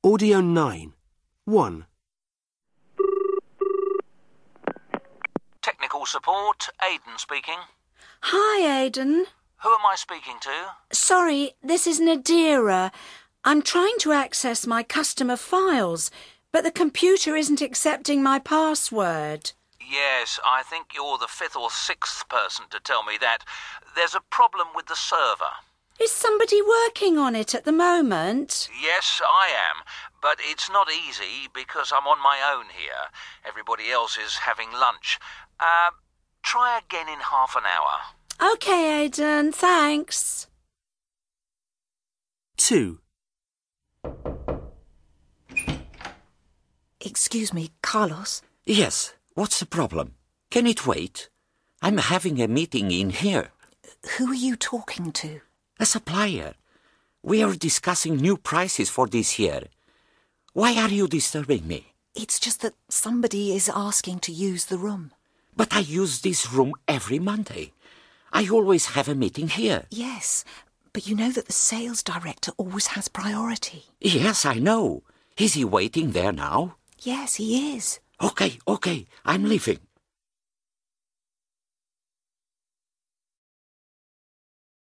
Audio 9. 1. Technical support, Aidan speaking. Hi, Aidan. Who am I speaking to? Sorry, this is Nadira. I'm trying to access my customer files, but the computer isn't accepting my password. Yes, I think you're the fifth or sixth person to tell me that. There's a problem with the server. Is somebody working on it at the moment? Yes, I am, but it's not easy because I'm on my own here. Everybody else is having lunch. Try again in half an hour. OK, Aidan, thanks. 2. Excuse me, Carlos? Yes, what's the problem? Can it wait? I'm having a meeting in here. Who are you talking to? A supplier. We are discussing new prices for this year. Why are you disturbing me? It's just that somebody is asking to use the room. But I use this room every Monday. I always have a meeting here. Yes, but you know that the sales director always has priority. Yes, I know. Is he waiting there now? Yes, he is. Okay, I'm leaving.